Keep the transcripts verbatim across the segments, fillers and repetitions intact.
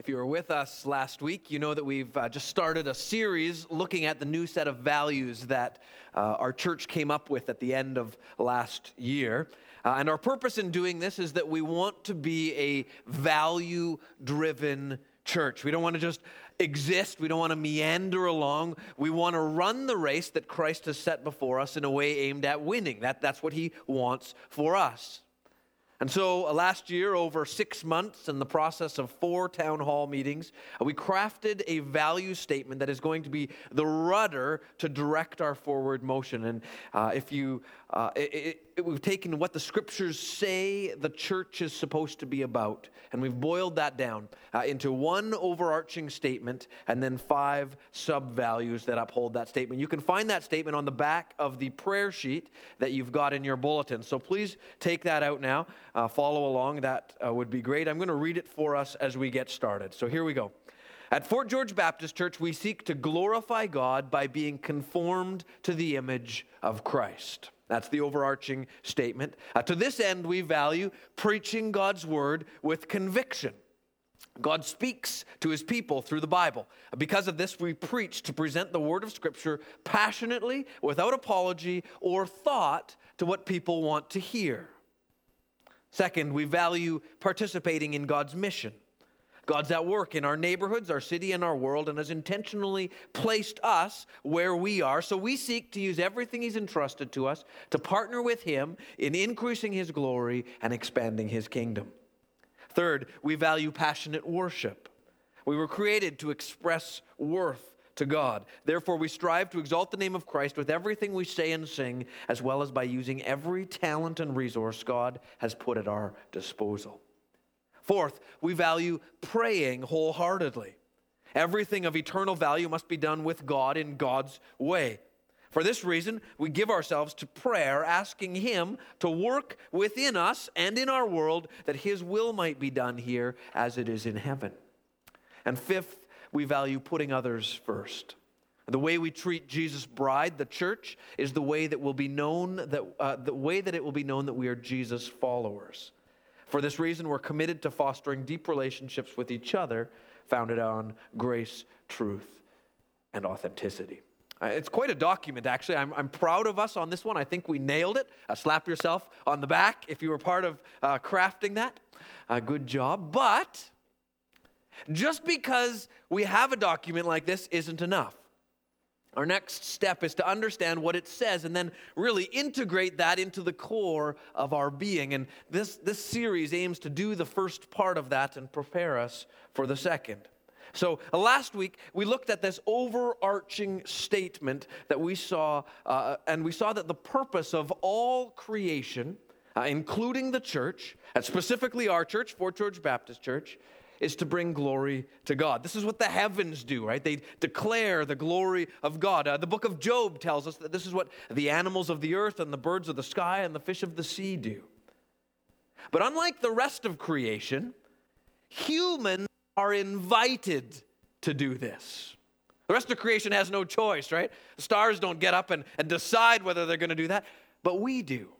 If you were with us last week, you know that we've uh, just started a series looking at the new set of values that uh, our church came up with at the end of last year. Uh, and our purpose in doing this is that we want to be a value-driven church. We don't want to just exist. We don't want to meander along. We want to run the race that Christ has set before us in a way aimed at winning. That, that's what he wants for us. And so uh, last year, over six months in the process of four town hall meetings, uh, we crafted a value statement that is going to be the rudder to direct our forward motion. And uh, if you, uh, it, it, we've taken what the scriptures say the church is supposed to be about, and we've boiled that down uh, into one overarching statement and then five sub-values that uphold that statement. You can find that statement on the back of the prayer sheet that you've got in your bulletin. So please take that out now. Uh, follow along. That uh, would be great. I'm going to read it for us as we get started. So here we go. At Fort George Baptist Church, we seek to glorify God by being conformed to the image of Christ. That's the overarching statement. Uh, to this end, we value preaching God's word with conviction. God speaks to his people through the Bible. Because of this, we preach to present the word of Scripture passionately, without apology or thought to what people want to hear. Second, we value participating in God's mission. God's at work in our neighborhoods, our city, and our world, and has intentionally placed us where we are. So we seek to use everything he's entrusted to us to partner with him in increasing his glory and expanding his kingdom. Third, we value passionate worship. We were created to express worth to God. Therefore, we strive to exalt the name of Christ with everything we say and sing, as well as by using every talent and resource God has put at our disposal. Fourth, we value praying wholeheartedly. Everything of eternal value must be done with God in God's way. For this reason, we give ourselves to prayer, asking him to work within us and in our world that his will might be done here as it is in heaven. And fifth, we value putting others first. The way we treat Jesus' bride, the church, is the way that will be known that uh, the way that it will be known that we are Jesus' followers. For this reason, we're committed to fostering deep relationships with each other, founded on grace, truth, and authenticity. Uh, it's quite a document, actually. I'm, I'm proud of us on this one. I think we nailed it. Uh, slap yourself on the back if you were part of uh, crafting that. Uh, good job. But just because we have a document like this isn't enough. Our next step is to understand what it says and then really integrate that into the core of our being. And this, this series aims to do the first part of that and prepare us for the second. So uh, last week, we looked at this overarching statement that we saw, uh, and we saw that the purpose of all creation, uh, including the church, and specifically our church, Fort George Baptist Church, is to bring glory to God. This is what the heavens do, right? They declare the glory of God. Uh, the book of Job tells us that this is what the animals of the earth and the birds of the sky and the fish of the sea do. But unlike the rest of creation, humans are invited to do this. The rest of creation has no choice, right? The stars don't get up and, and decide whether they're going to do that, but we do.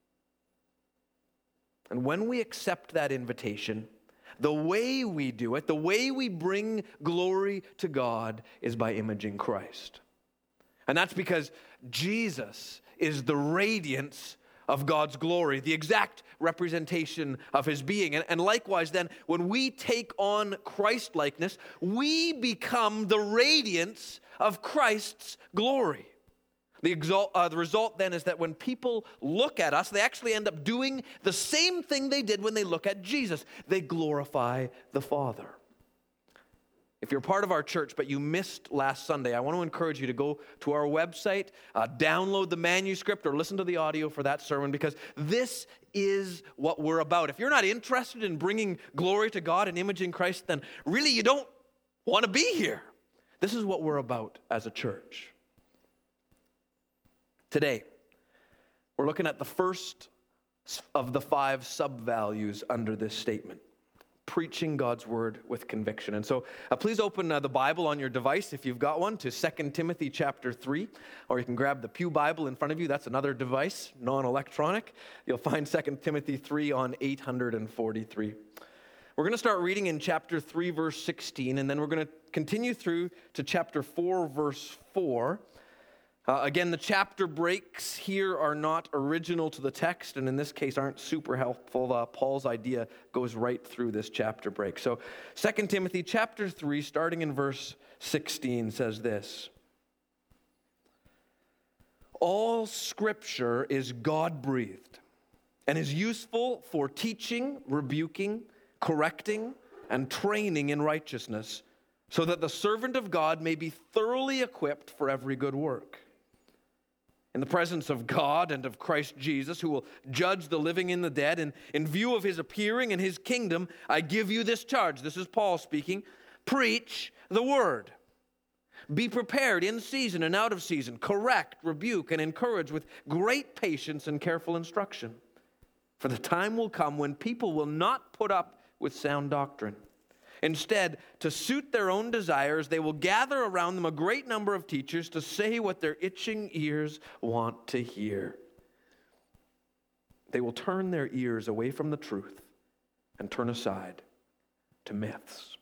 And when we accept that invitation, the way we do it, the way we bring glory to God is by imaging Christ. And that's because Jesus is the radiance of God's glory, the exact representation of his being. And, and likewise then, when we take on Christ-likeness, we become the radiance of Christ's glory. The, exalt, uh, the result then is that when people look at us, they actually end up doing the same thing they did when they look at Jesus. They glorify the Father. If you're part of our church, but you missed last Sunday, I want to encourage you to go to our website, uh, download the manuscript, or listen to the audio for that sermon, because this is what we're about. If you're not interested in bringing glory to God and imaging Christ, then really you don't want to be here. This is what we're about as a church. Today, we're looking at the first of the five sub-values under this statement, preaching God's word with conviction. And so uh, please open uh, the Bible on your device, if you've got one, to Second Timothy chapter three, or you can grab the Pew Bible in front of you. That's another device, non-electronic. You'll find Second Timothy three on eight forty-three. We're going to start reading in chapter three, verse sixteen, and then we're going to continue through to chapter four, verse four. Uh, again, the chapter breaks here are not original to the text, and in this case aren't super helpful. Uh, Paul's idea goes right through this chapter break. So Second Timothy chapter three, starting in verse sixteen, says this. All Scripture is God-breathed and is useful for teaching, rebuking, correcting, and training in righteousness, so that the servant of God may be thoroughly equipped for every good work. In the presence of God and of Christ Jesus, who will judge the living and the dead, and in view of his appearing and his kingdom, I give you this charge. This is Paul speaking. Preach the word. Be prepared in season and out of season. Correct, rebuke, and encourage with great patience and careful instruction. For the time will come when people will not put up with sound doctrine. Instead, to suit their own desires, they will gather around them a great number of teachers to say what their itching ears want to hear. They will turn their ears away from the truth and turn aside to myths.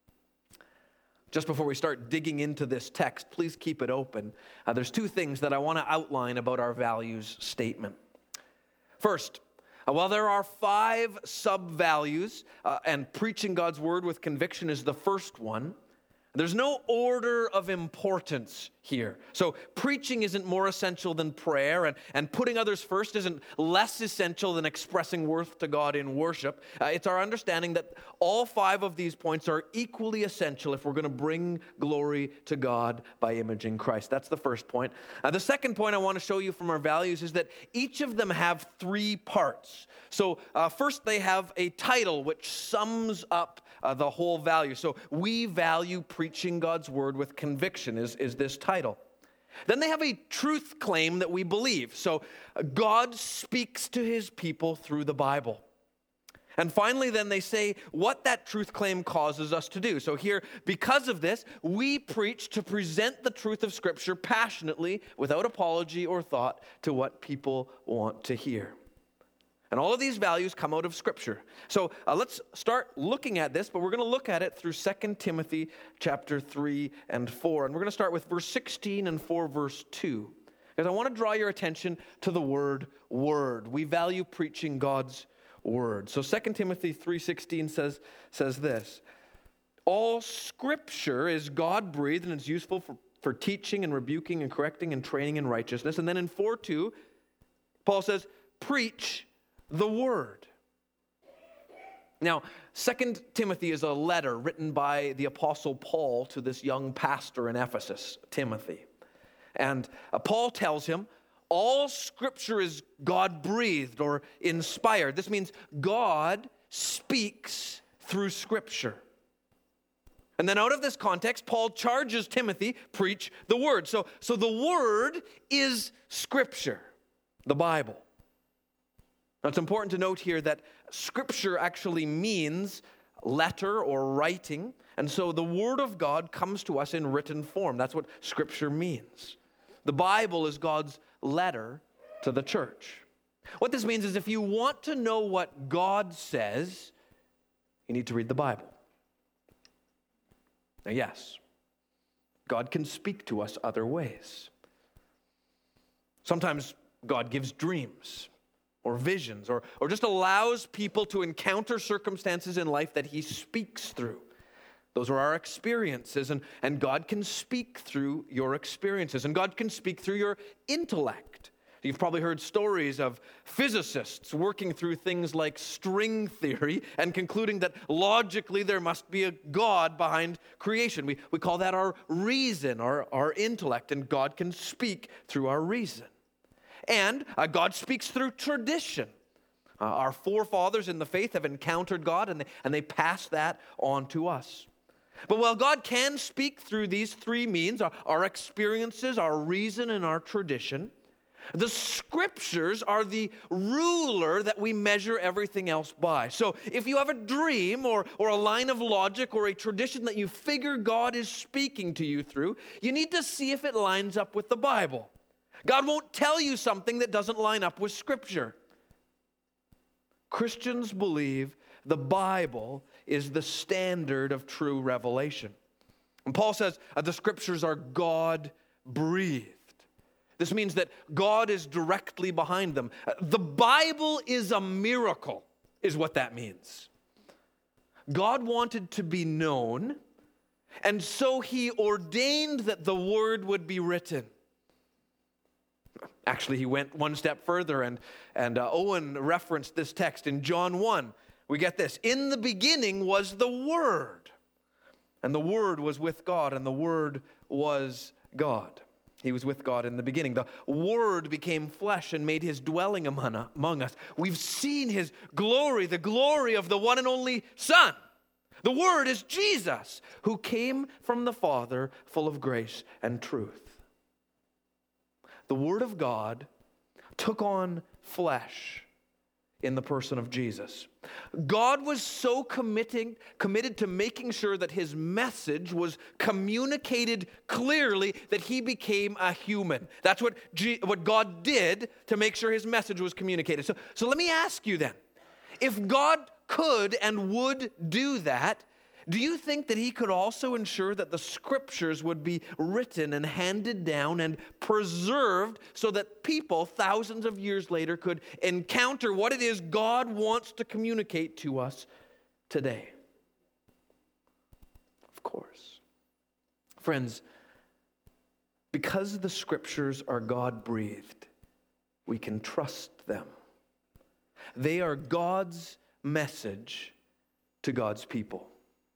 Just before we start digging into this text, please keep it open. Uh, there's two things that I want to outline about our values statement. First, uh, while there are five sub-values, uh, and preaching God's word with conviction is the first one, there's no order of importance here. So preaching isn't more essential than prayer, and, and putting others first isn't less essential than expressing worth to God in worship. Uh, it's our understanding that all five of these points are equally essential if we're going to bring glory to God by imaging Christ. That's the first point. Uh, the second point I want to show you from our values is that each of them have three parts. So uh, first they have a title which sums up uh, the whole value. So we value preaching God's word with conviction is, is this title. Then they have a truth claim that we believe. So God speaks to his people through the Bible. And finally, then they say what that truth claim causes us to do. So here, because of this, we preach to present the truth of Scripture passionately, without apology or thought, to what people want to hear. And all of these values come out of Scripture. So uh, let's start looking at this, but we're going to look at it through Second Timothy chapter three and four. And we're going to start with verse sixteen and four, verse two. Because I want to draw your attention to the word word. We value preaching God's word. So Second Timothy three sixteen says, says this. All Scripture is God-breathed and is useful for, for teaching and rebuking and correcting and training in righteousness. And then in four two, Paul says, preach the word. Now, Second Timothy is a letter written by the Apostle Paul to this young pastor in Ephesus, Timothy. And uh, Paul tells him, all Scripture is God-breathed or inspired. This means God speaks through Scripture. And then out of this context, Paul charges Timothy, preach the word. So, so the word is Scripture, the Bible. Now, it's important to note here that Scripture actually means letter or writing, and so the Word of God comes to us in written form. That's what Scripture means. The Bible is God's letter to the church. What this means is if you want to know what God says, you need to read the Bible. Now, yes, God can speak to us other ways. Sometimes God gives dreams or visions, or, or just allows people to encounter circumstances in life that he speaks through. Those are our experiences, and, and God can speak through your experiences, and God can speak through your intellect. You've probably heard stories of physicists working through things like string theory and concluding that logically there must be a God behind creation. We, we call that our reason, our, our intellect, and God can speak through our reason. And uh, God speaks through tradition. Uh, our forefathers in the faith have encountered God, and they, and they pass that on to us. But while God can speak through these three means, our, our experiences, our reason, and our tradition, the Scriptures are the ruler that we measure everything else by. So if you have a dream or, or a line of logic or a tradition that you figure God is speaking to you through, you need to see if it lines up with the Bible. God won't tell you something that doesn't line up with Scripture. Christians believe The Bible is the standard of true revelation. And Paul says uh, the Scriptures are God-breathed. This means that God is directly behind them. Uh, the Bible is a miracle, is what that means. God wanted to be known, and so he ordained that the Word would be written. Actually, he went one step further, and, and uh, Owen referenced this text in John one. We get this: in the beginning was the Word, and the Word was with God, and the Word was God. He was with God in the beginning. The Word became flesh and made his dwelling among, among us. We've seen his glory, the glory of the one and only Son. The Word is Jesus, who came from the Father, full of grace and truth. The Word of God took on flesh in the person of Jesus. God was so committing, committed to making sure that his message was communicated clearly that he became a human. That's what, G, what God did to make sure his message was communicated. So, so let me ask you then, if God could and would do that, do you think that he could also ensure that the Scriptures would be written and handed down and preserved so that people thousands of years later could encounter what it is God wants to communicate to us today? Of course. Friends, because the Scriptures are God-breathed, we can trust them. They are God's message to God's people.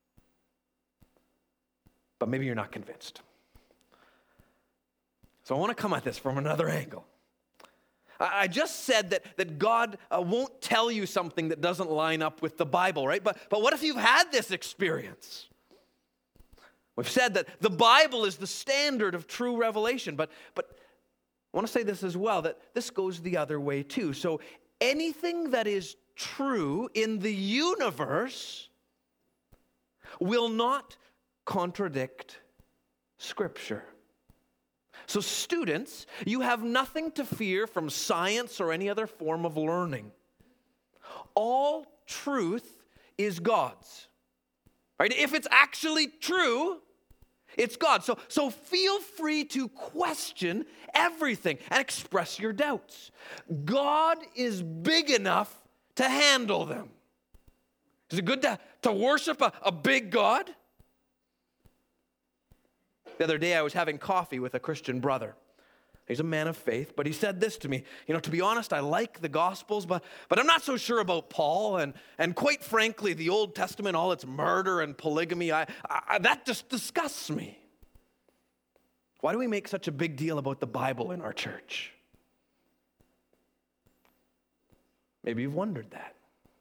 But maybe you're not convinced. So I want to come at this from another angle. I just said that, that God uh, won't tell you something that doesn't line up with the Bible, right? But, but what if you've had this experience? We've said that the Bible is the standard of true revelation, but, but I want to say this as well, that this goes the other way too. So anything that is true in the universe will not contradict Scripture. So students, you have nothing to fear from science or any other form of learning. All truth is God's. Right? If it's actually true, it's God. So, so feel free to question everything and express your doubts. God is big enough to handle them. Is it good to, to worship a, a big God? The other day I was having coffee with a Christian brother. He's a man of faith, but he said this to me: you know, to be honest, I like the Gospels, but, but I'm not so sure about Paul, and, and quite frankly, the Old Testament, all its murder and polygamy, I, I, that just disgusts me. Why do we make such a big deal about the Bible in our church? Maybe you've wondered that.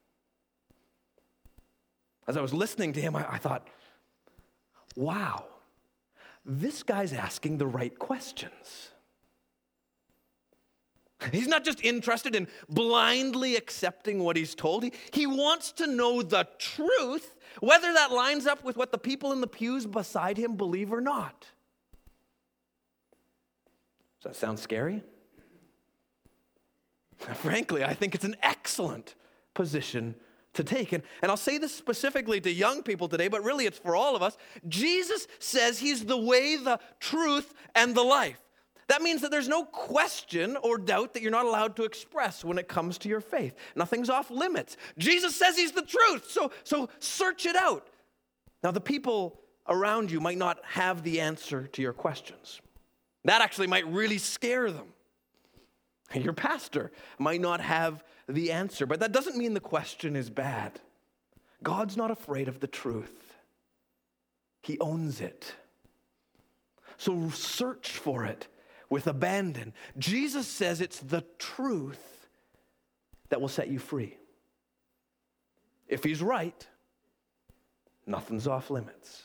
As I was listening to him, I, I thought, wow, this guy's asking the right questions. He's not just interested in blindly accepting what he's told. He, he wants to know the truth, whether that lines up with what the people in the pews beside him believe or not. Does that sound scary? Frankly, I think it's an excellent position to take. And, and I'll say this specifically to young people today, but really it's for all of us. Jesus says he's the way, the truth, and the life. That means that there's no question or doubt that you're not allowed to express when it comes to your faith. Nothing's off limits. Jesus says he's the truth, so, so search it out. Now, the people around you might not have the answer to your questions. That actually might really scare them. Your pastor might not have the answer, but that doesn't mean the question is bad. God's not afraid of the truth. He owns it. So search for it with abandon. Jesus says it's the truth that will set you free. If he's right, nothing's off limits.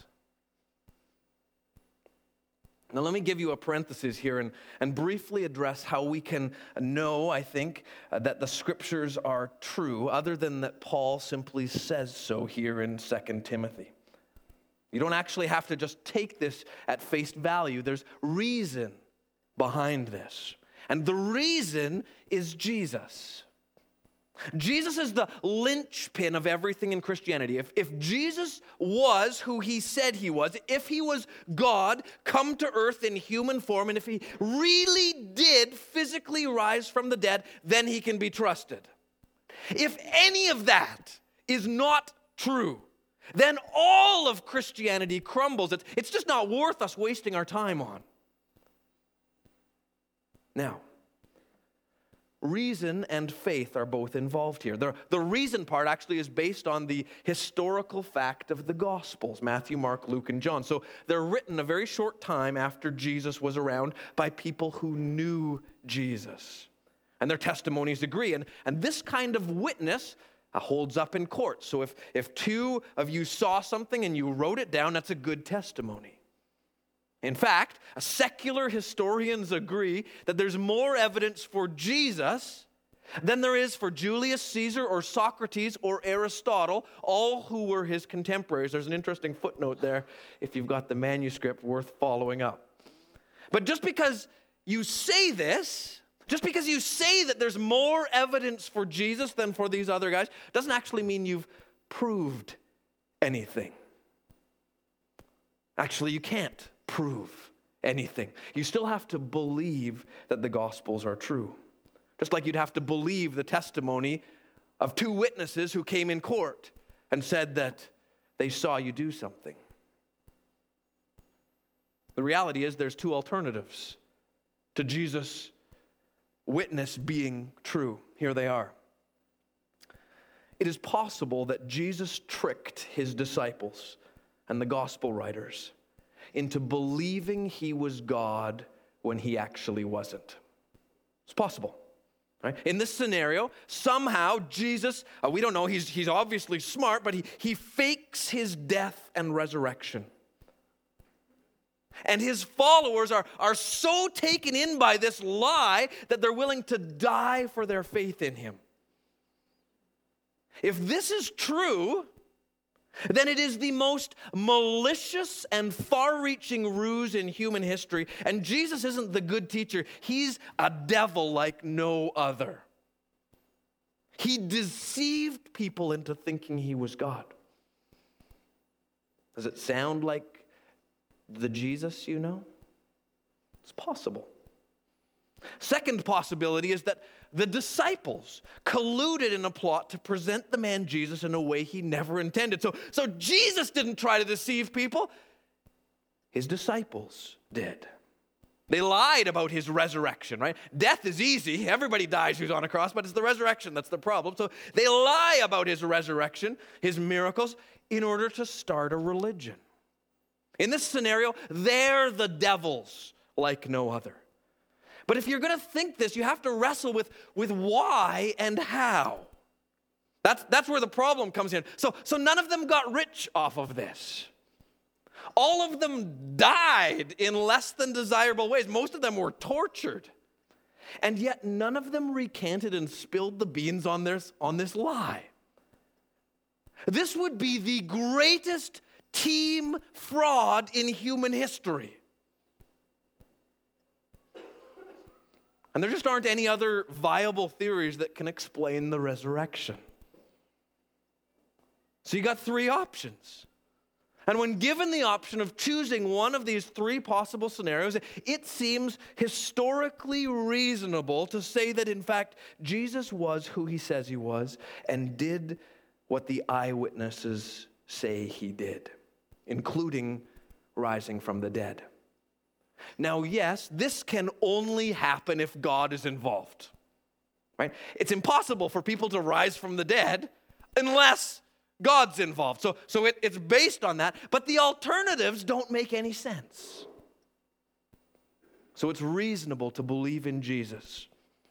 Now, let me give you a parenthesis here and, and briefly address how we can know, I think, uh, that the Scriptures are true, other than that Paul simply says so here in Second Timothy. You don't actually have to just take this at face value. There's reason behind this. And the reason is Jesus. Jesus is the linchpin of everything in Christianity. If, if Jesus was who he said he was, if he was God come to earth in human form, and if he really did physically rise from the dead, then he can be trusted. If any of that is not true, then all of Christianity crumbles. It's, it's just not worth us wasting our time on. Now, reason and faith are both involved here. The, the reason part actually is based on the historical fact of the Gospels, Matthew, Mark, Luke, and John. So they're written a very short time after Jesus was around by people who knew Jesus. And their testimonies agree. And, and this kind of witness uh, holds up in court. So if, if two of you saw something and you wrote it down, that's a good testimony. In fact, secular historians agree that there's more evidence for Jesus than there is for Julius Caesar or Socrates or Aristotle, all who were his contemporaries. There's an interesting footnote there, if you've got the manuscript, worth following up. But just because you say this, just because you say that there's more evidence for Jesus than for these other guys, doesn't actually mean you've proved anything. Actually, you can't prove anything. You still have to believe that the Gospels are true. Just like you'd have to believe the testimony of two witnesses who came in court and said that they saw you do something. The reality is there's two alternatives to Jesus' witness being true. Here they are. It is possible that Jesus tricked his disciples and the gospel writers into believing he was God when he actually wasn't. It's possible. Right? In this scenario, somehow Jesus, uh, we don't know, he's, he's obviously smart, but he, he fakes his death and resurrection. And his followers are, are so taken in by this lie that they're willing to die for their faith in him. If this is true, then it is the most malicious and far-reaching ruse in human history. And Jesus isn't the good teacher. He's a devil like no other. He deceived people into thinking he was God. Does it sound like the Jesus you know? It's possible. Second possibility is that the disciples colluded in a plot to present the man Jesus in a way he never intended. So, so Jesus didn't try to deceive people. His disciples did. They lied about his resurrection, right? Death is easy. Everybody dies who's on a cross, but it's the resurrection that's the problem. So they lie about his resurrection, his miracles, in order to start a religion. In this scenario, they're the devils like no other. But if you're going to think this, you have to wrestle with, with why and how. That's, that's where the problem comes in. So, so none of them got rich off of this. All of them died in less than desirable ways. Most of them were tortured. And yet none of them recanted and spilled the beans on this, on this lie. This would be the greatest team fraud in human history. And there just aren't any other viable theories that can explain the resurrection. So you got three options. And when given the option of choosing one of these three possible scenarios, it seems historically reasonable to say that, in fact, Jesus was who he says he was and did what the eyewitnesses say he did, including rising from the dead. Now, yes, this can only happen if God is involved, right? It's impossible for people to rise from the dead unless God's involved. So, so it, it's based on that, but the alternatives don't make any sense. So it's reasonable to believe in Jesus.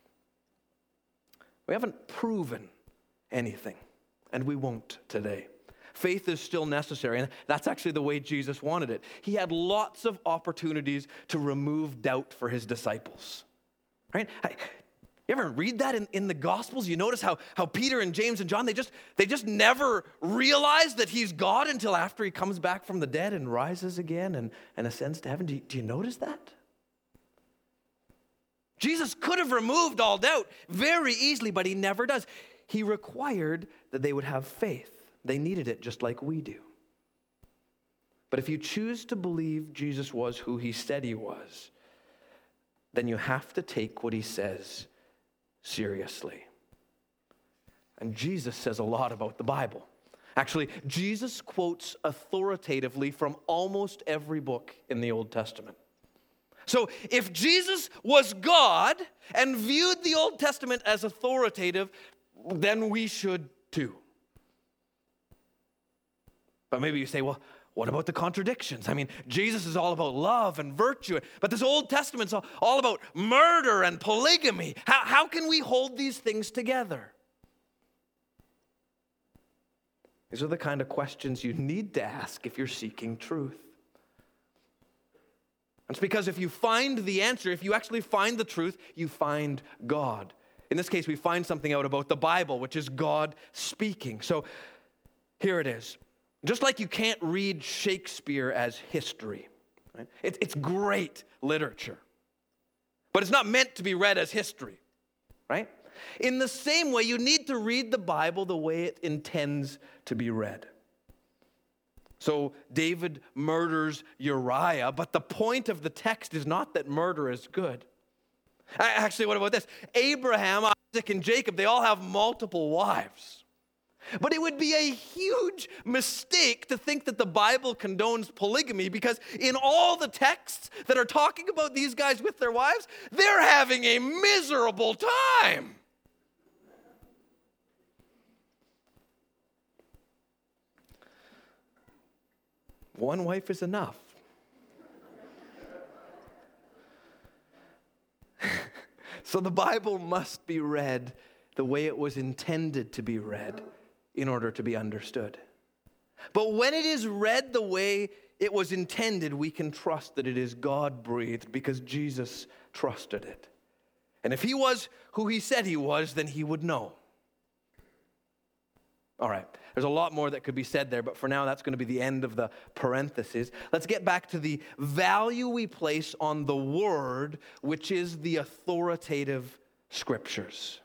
We haven't proven anything, and we won't today. Faith is still necessary, and that's actually the way Jesus wanted it. He had lots of opportunities to remove doubt for his disciples, right? You ever read that in, in the Gospels? You notice how, how Peter and James and John, they just, they just never realize that he's God until after he comes back from the dead and rises again and, and ascends to heaven. Do you, do you notice that? Jesus could have removed all doubt very easily, but he never does. he required that they would have faith. They needed it just like we do. But if you choose to believe Jesus was who he said he was, then you have to take what he says seriously. And Jesus says a lot about the Bible. Actually, Jesus quotes authoritatively from almost every book in the Old Testament. So if Jesus was God and viewed the Old Testament as authoritative, then we should too. But maybe you say, well, what about the contradictions? I mean, Jesus is all about love and virtue, but this Old Testament's all, all about murder and polygamy. How, how can we hold these things together? These are the kind of questions you need to ask if you're seeking truth. It's because if you find the answer, if you actually find the truth, you find God. In this case, we find something out about the Bible, which is God speaking. So here it is. Just like you can't read Shakespeare as history. Right? It, it's great literature. But it's not meant to be read as history. Right? In the same way, you need to read the Bible the way it intends to be read. So David murders Uriah, but the point of the text is not that murder is good. Actually, what about this? Abraham, Isaac, and Jacob, they all have multiple wives. But it would be a huge mistake to think that the Bible condones polygamy, because in all the texts that are talking about these guys with their wives, they're having a miserable time. One wife is enough. So the Bible must be read the way it was intended to be read in order to be understood. But when it is read the way it was intended, we can trust that it is God-breathed because Jesus trusted it. And if he was who he said he was, then he would know. All right, there's a lot more that could be said there, but for now, that's going to be the end of the parenthesis. Let's get back to the value we place on the Word, which is the authoritative Scriptures.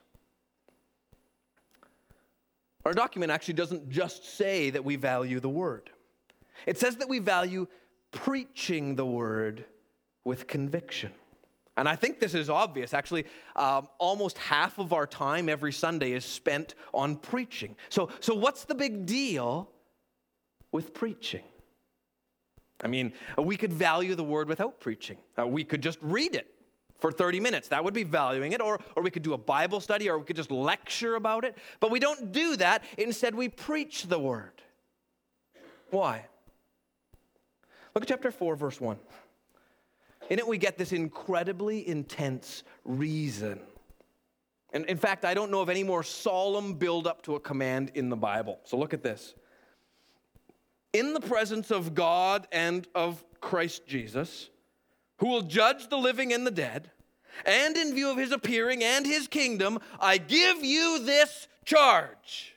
Our document actually doesn't just say that we value the Word. It says that we value preaching the Word with conviction. And I think this is obvious. Actually, um, almost half of our time every Sunday is spent on preaching. So, so what's the big deal with preaching? I mean, we could value the Word without preaching. Uh, we could just read it for thirty minutes. That would be valuing it. Or, or we could do a Bible study, or we could just lecture about it. But we don't do that. Instead, we preach the Word. Why? Look at chapter four, verse one. In it, we get this incredibly intense reason. And in fact, I don't know of any more solemn build-up to a command in the Bible. So look at this. In the presence of God and of Christ Jesus, who will judge the living and the dead, and in view of his appearing and his kingdom, I give you this charge.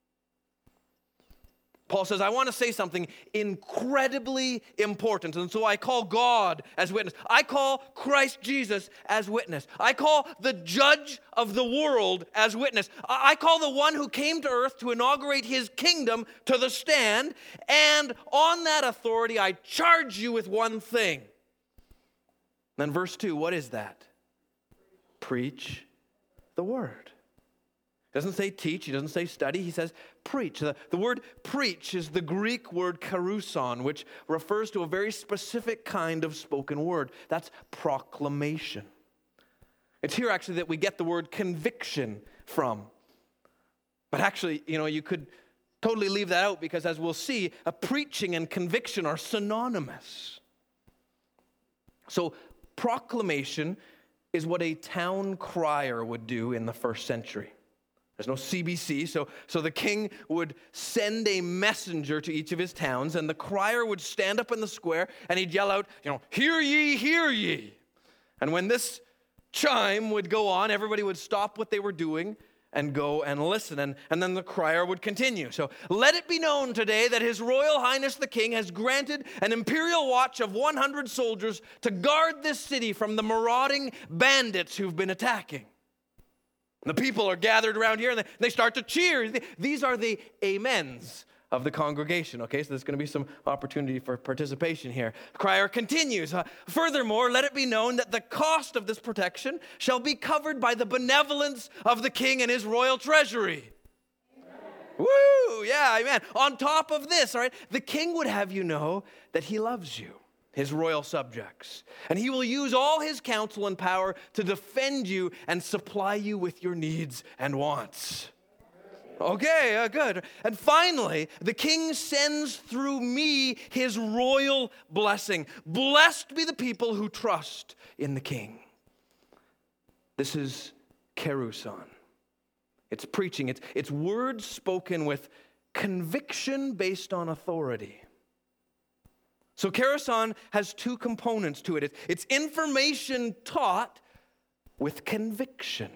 Paul says, I want to say something incredibly important, and so I call God as witness. I call Christ Jesus as witness. I call the judge of the world as witness. I call the one who came to earth to inaugurate his kingdom to the stand, and on that authority, I charge you with one thing. Then verse two, what is that? Preach the word. He doesn't say teach, he doesn't say study, he says preach. The, the word preach is the Greek word karuson, which refers to a very specific kind of spoken word. That's proclamation. It's here actually that we get the word conviction from. But actually, you know, you could totally leave that out because as we'll see, a preaching and conviction are synonymous. So proclamation is what a town crier would do in the first century. There's no C B C, so, so the king would send a messenger to each of his towns, and the crier would stand up in the square, and he'd yell out, you know, hear ye, hear ye. And when this chime would go on, everybody would stop what they were doing and go and listen, and, and then the crier would continue. So let it be known today that His Royal Highness the King has granted an imperial watch of one hundred soldiers to guard this city from the marauding bandits who've been attacking. The people are gathered around here and they, they start to cheer. These are the amens of the congregation. Okay, so there's going to be some opportunity for participation here. The crier continues. Uh, Furthermore, let it be known that the cost of this protection shall be covered by the benevolence of the king and his royal treasury. Woo! Yeah, amen. On top of this, all right, the king would have you know that he loves you, his royal subjects, and he will use all his counsel and power to defend you and supply you with your needs and wants. Okay, uh, good. And finally, the king sends through me his royal blessing. Blessed be the people who trust in the king. This is keruson. It's preaching. It's, it's words spoken with conviction based on authority. So keruson has two components to it. It's, it's information taught with conviction.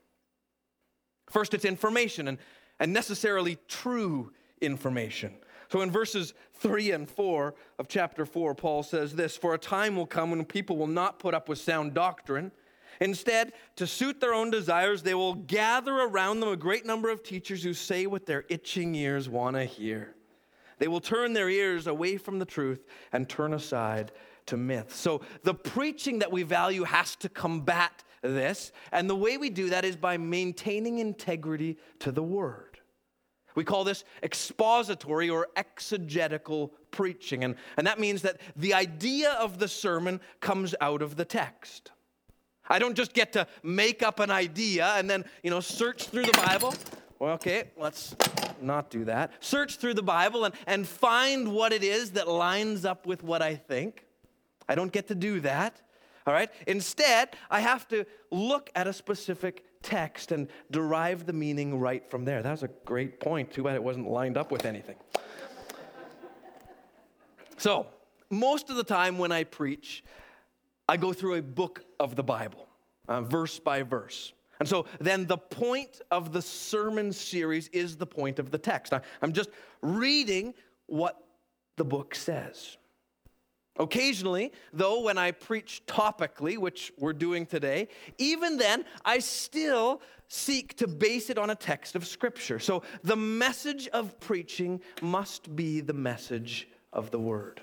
First, it's information and, and necessarily true information. So in verses three and four of chapter four, Paul says this, "For a time will come when people will not put up with sound doctrine. Instead, to suit their own desires, they will gather around them a great number of teachers who say what their itching ears want to hear. They will turn their ears away from the truth and turn aside to myths." So the preaching that we value has to combat this. And the way we do that is by maintaining integrity to the word. We call this expository or exegetical preaching. And, and that means that the idea of the sermon comes out of the text. I don't just get to make up an idea and then, you know, search through the Bible. Well, okay, let's not do that. Search through the Bible and, and find what it is that lines up with what I think. I don't get to do that, all right? Instead, I have to look at a specific text and derive the meaning right from there. That was a great point. Too bad it wasn't lined up with anything. So, most of the time when I preach, I go through a book of the Bible, uh, verse by verse. And so then the point of the sermon series is the point of the text. I, I'm just reading what the book says. Occasionally, though, when I preach topically, which we're doing today, even then, I still seek to base it on a text of Scripture. So the message of preaching must be the message of the Word.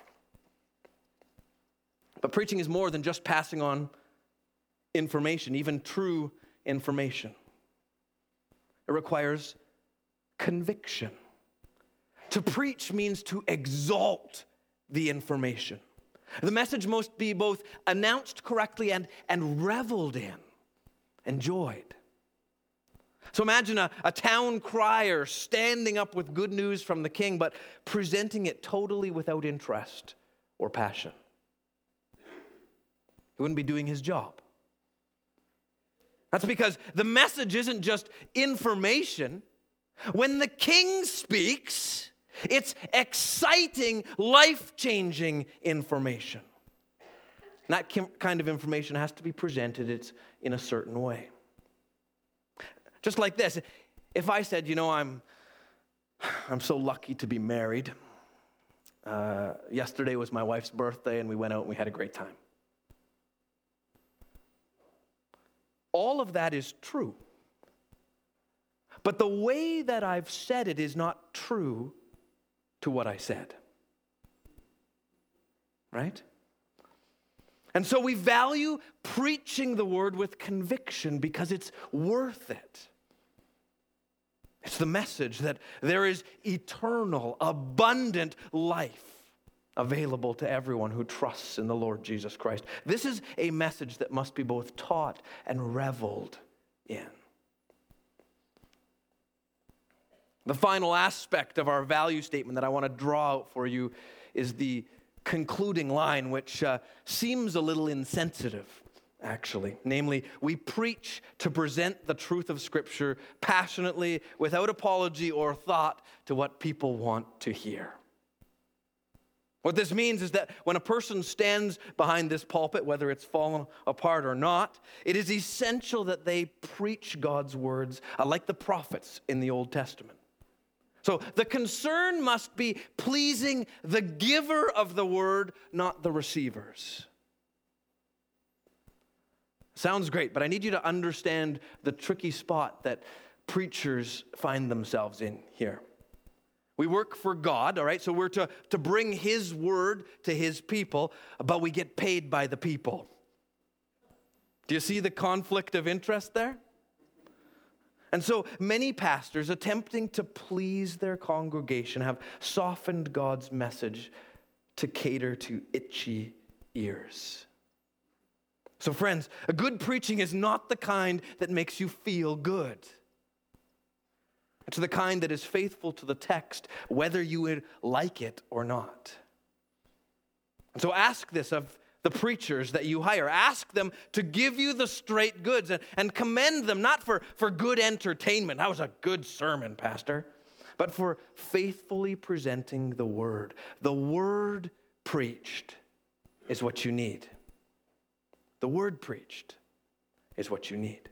But preaching is more than just passing on information, even true information. It requires conviction. To preach means to exalt the information. The message must be both announced correctly and, and reveled in, enjoyed. So imagine a, a town crier standing up with good news from the king, but presenting it totally without interest or passion. He wouldn't be doing his job. That's because the message isn't just information. When the king speaks, it's exciting, life-changing information. And that kind of information has to be presented it's in a certain way. Just like this, if I said, you know, I'm, I'm so lucky to be married. Uh, yesterday was my wife's birthday, and we went out and we had a great time. All of that is true. But the way that I've said it is not true to what I said. Right? And so we value preaching the word with conviction because it's worth it. It's the message that there is eternal, abundant life available to everyone who trusts in the Lord Jesus Christ. This is a message that must be both taught and reveled in. The final aspect of our value statement that I want to draw out for you is the concluding line, which uh, seems a little insensitive, actually. Namely, we preach to present the truth of Scripture passionately, without apology or thought to what people want to hear. What this means is that when a person stands behind this pulpit, whether it's fallen apart or not, it is essential that they preach God's words uh, like the prophets in the Old Testament. So the concern must be pleasing the giver of the word, not the receivers. Sounds great, but I need you to understand the tricky spot that preachers find themselves in here. We work for God, all right? So we're to, to bring His word to His people, but we get paid by the people. Do you see the conflict of interest there? And so many pastors, attempting to please their congregation, have softened God's message to cater to itchy ears. So friends, a good preaching is not the kind that makes you feel good. It's the kind that is faithful to the text, whether you would like it or not. And so ask this of the preachers that you hire. Ask them to give you the straight goods and, and commend them, not for, for good entertainment. That was a good sermon, Pastor. But for faithfully presenting the word. The word preached is what you need. The word preached is what you need.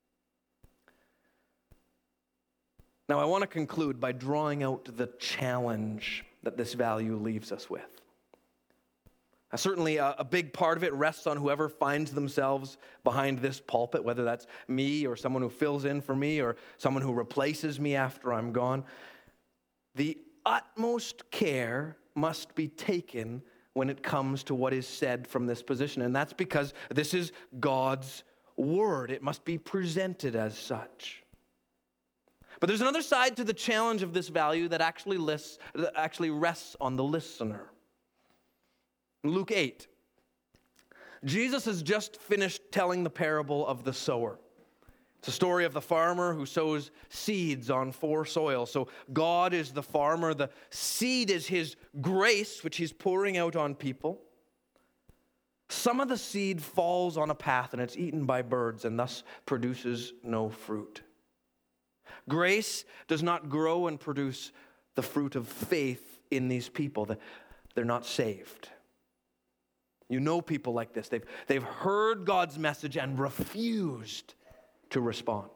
Now, I want to conclude by drawing out the challenge that this value leaves us with. Now, certainly, a, a big part of it rests on whoever finds themselves behind this pulpit, whether that's me or someone who fills in for me or someone who replaces me after I'm gone. The utmost care must be taken when it comes to what is said from this position. And that's because this is God's word. It must be presented as such. But there's another side to the challenge of this value that actually lists, that actually rests on the listener. In Luke eight, Jesus has just finished telling the parable of the sower. It's a story of the farmer who sows seeds on four soils. So God is the farmer. The seed is His grace, which He's pouring out on people. Some of the seed falls on a path and it's eaten by birds and thus produces no fruit. Grace does not grow and produce the fruit of faith in these people. They're not saved. You know people like this. They've, they've heard God's message and refused to respond.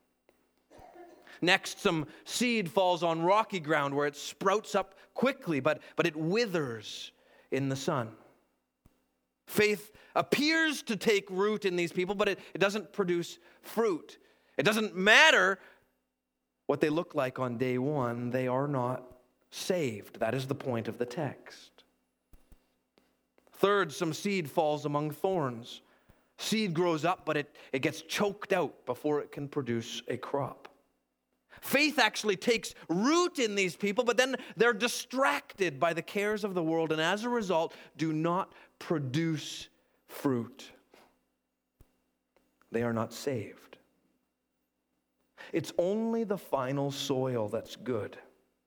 Next, some seed falls on rocky ground where it sprouts up quickly, but, but it withers in the sun. Faith appears to take root in these people, but it, it doesn't produce fruit. It doesn't matter what they look like on day one. They are not saved. That is the point of the text. Third, some seed falls among thorns. Seed grows up, but it, it gets choked out before it can produce a crop. Faith actually takes root in these people, but then they're distracted by the cares of the world, and as a result, do not produce fruit. They are not saved. It's only the final soil that's good.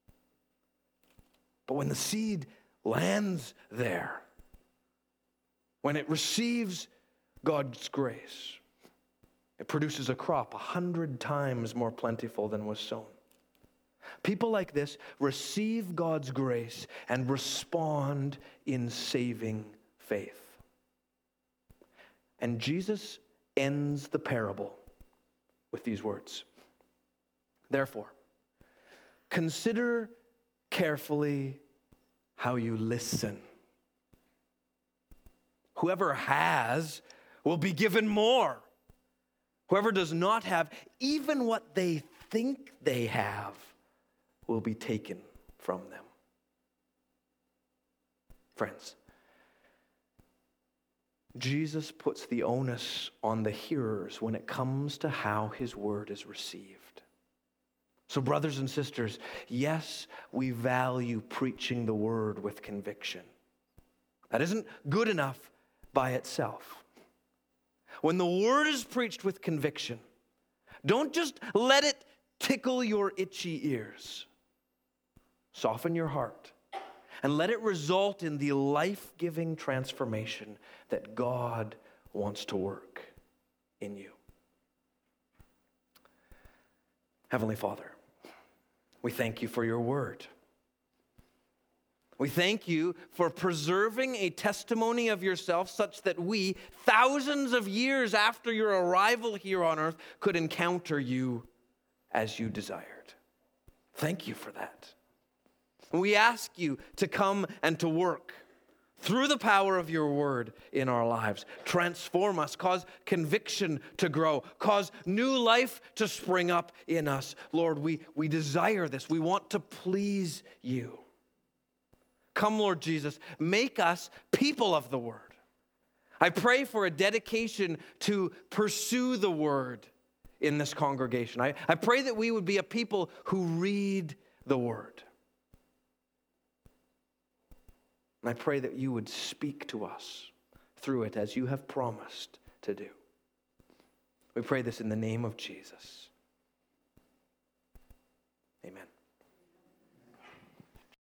But when the seed lands there, when it receives God's grace, it produces a crop a hundred times more plentiful than was sown. People like this receive God's grace and respond in saving faith. And Jesus ends the parable with these words. Therefore, consider carefully how you listen. Whoever has will be given more. Whoever does not have, even what they think they have, will be taken from them. Friends, Jesus puts the onus on the hearers when it comes to how His word is received. So brothers and sisters, yes, we value preaching the word with conviction. That isn't good enough by itself. When the word is preached with conviction, don't just let it tickle your itchy ears. Soften your heart and let it result in the life-giving transformation that God wants to work in you. Heavenly Father, we thank you for your word. We thank you for preserving a testimony of yourself such that we, thousands of years after your arrival here on earth, could encounter you as you desired. Thank you for that. We ask you to come and to work through the power of your word in our lives. Transform us, cause conviction to grow, cause new life to spring up in us. Lord, we, we desire this. We want to please you. Come, Lord Jesus, make us people of the word. I pray for a dedication to pursue the word in this congregation. I, I pray that we would be a people who read the word. And I pray that you would speak to us through it as you have promised to do. We pray this in the name of Jesus. Amen.